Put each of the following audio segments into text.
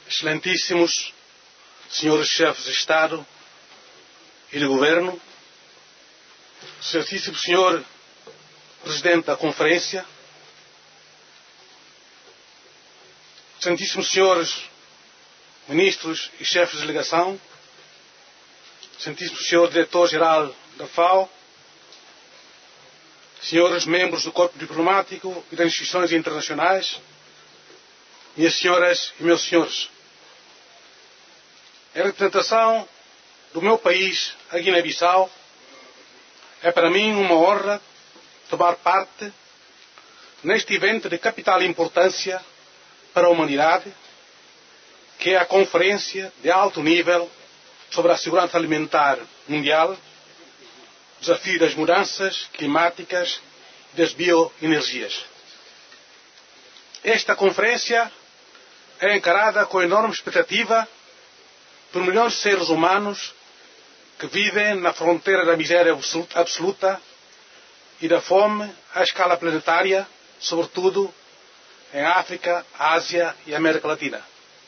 Excelentíssimos senhores chefes de Estado e de Governo, excelentíssimo senhor Presidente da Conferência, excelentíssimos senhores Ministros e chefes de delegação, excelentíssimo senhor Diretor-Geral da FAO, senhores membros do Corpo Diplomático e das instituições internacionais, minhas senhoras e meus senhores. Em representação do meu país, a Guiné-Bissau, é para mim uma honra tomar parte neste evento de capital importância para a humanidade, que é a Conferência de Alto Nível sobre a Segurança Alimentar Mundial, desafio das mudanças climáticas e das bioenergias. Esta conferência é encarada com enorme expectativa por milhões de seres humanos que vivem na fronteira da miséria absoluta e da fome à escala planetária, sobretudo em África, Ásia e América Latina.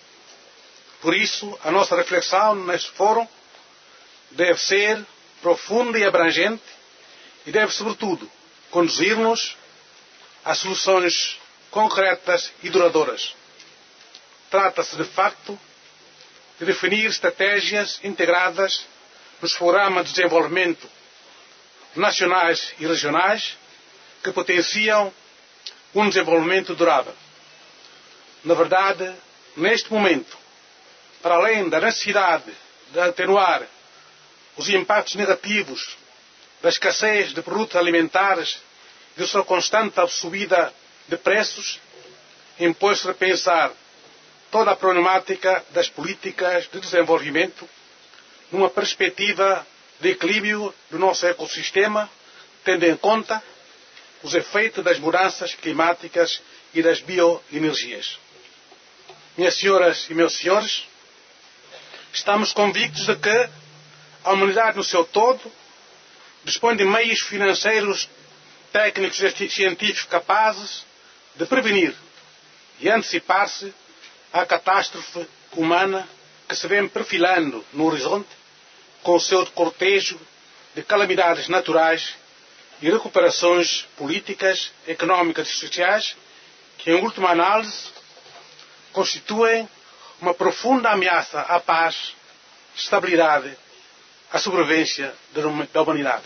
Por isso, a nossa reflexão neste fórum deve ser profunda e abrangente e deve, sobretudo, conduzir-nos a soluções concretas e duradouras. Trata-se, de facto, de definir estratégias integradas nos programas de desenvolvimento nacionais e regionais que potenciam um desenvolvimento durável. Na verdade, neste momento, para além da necessidade de atenuar os impactos negativos da escassez de produtos alimentares e da sua constante subida de preços, impõe-se repensar toda a problemática das políticas de desenvolvimento numa perspectiva de equilíbrio do nosso ecossistema, tendo em conta os efeitos das mudanças climáticas e das bioenergias. Minhas senhoras e meus senhores, estamos convictos de que a humanidade no seu todo dispõe de meios financeiros, técnicos e científicos capazes de prevenir e antecipar-se à catástrofe humana que se vem perfilando no horizonte com o seu cortejo de calamidades naturais e recuperações políticas, económicas e sociais que, em última análise, constituem uma profunda ameaça à paz, estabilidade, à sobrevivência da humanidade.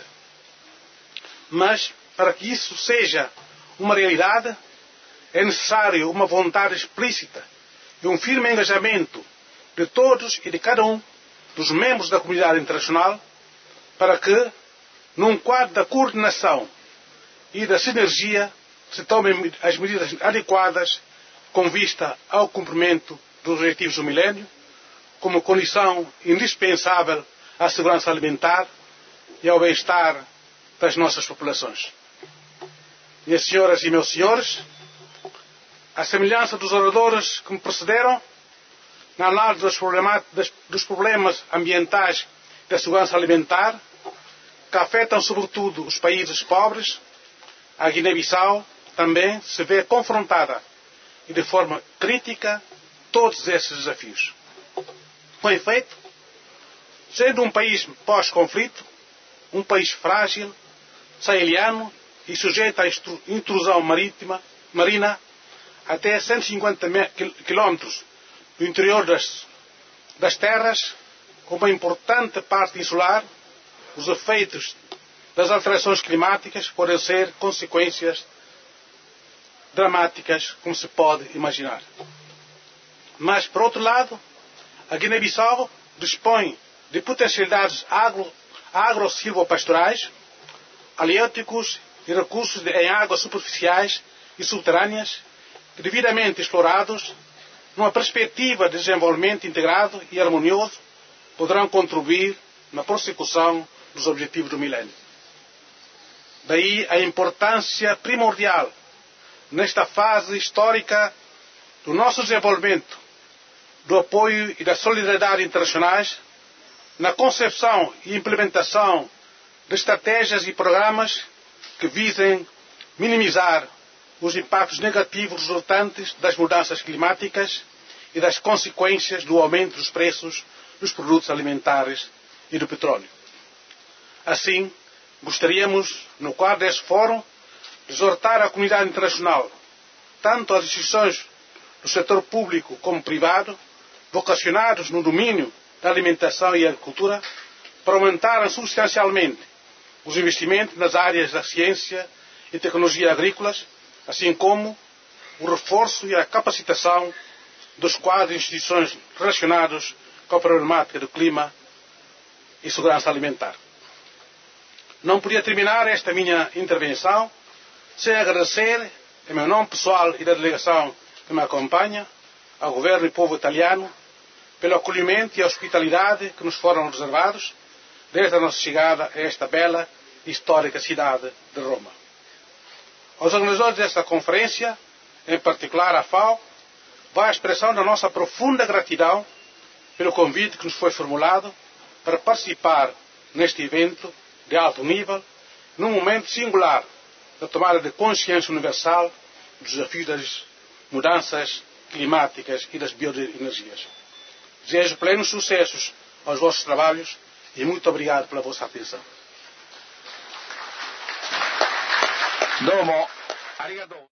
Mas, para que isso seja uma realidade, é necessário uma vontade explícita e um firme engajamento de todos e de cada um dos membros da comunidade internacional para que, num quadro da coordenação e da sinergia, se tomem as medidas adequadas com vista ao cumprimento dos objetivos do milénio, como condição indispensável à segurança alimentar e ao bem-estar das nossas populações. Minhas senhoras e meus senhores, à semelhança dos oradores que me precederam, na análise dos problemas ambientais e da segurança alimentar, que afetam sobretudo os países pobres, a Guiné-Bissau também se vê confrontada e de forma crítica todos esses desafios. Com efeito, sendo um país pós-conflito, um país frágil, saeliano e sujeito à intrusão marina até 150 quilómetros do interior das terras, com uma importante parte insular, os efeitos das alterações climáticas podem ser consequências dramáticas, como se pode imaginar. Mas, por outro lado, a Guiné-Bissau dispõe de potencialidades agro-silvopastorais, halieuticos e recursos em águas superficiais e subterrâneas que, devidamente explorados, numa perspectiva de desenvolvimento integrado e harmonioso, poderão contribuir na prossecução dos objetivos do milénio. Daí a importância primordial, nesta fase histórica do nosso desenvolvimento, do apoio e da solidariedade internacionais, na concepção e implementação de estratégias e programas que visem minimizar os impactos negativos resultantes das mudanças climáticas e das consequências do aumento dos preços dos produtos alimentares e do petróleo. Assim, gostaríamos, no quadro deste fórum, de exortar a comunidade internacional, tanto as instituições do setor público como privado, vocacionados no domínio da alimentação e agricultura, para aumentarem substancialmente os investimentos nas áreas da ciência e tecnologia agrícolas, assim como o reforço e a capacitação dos quadros e instituições relacionados com a problemática do clima e segurança alimentar. Não podia terminar esta minha intervenção sem agradecer, em meu nome pessoal e da delegação que me acompanha, ao governo e povo italiano, pelo acolhimento e a hospitalidade que nos foram reservados desde a nossa chegada a esta bela e histórica cidade de Roma. Aos organizadores desta conferência, em particular à FAO, vai a expressão da nossa profunda gratidão pelo convite que nos foi formulado para participar neste evento de alto nível, num momento singular da tomada de consciência universal dos desafios das mudanças climáticas e das bioenergias. Desejo plenos sucessos aos vossos trabalhos e muito obrigado pela vossa atenção. Domo, arigatou.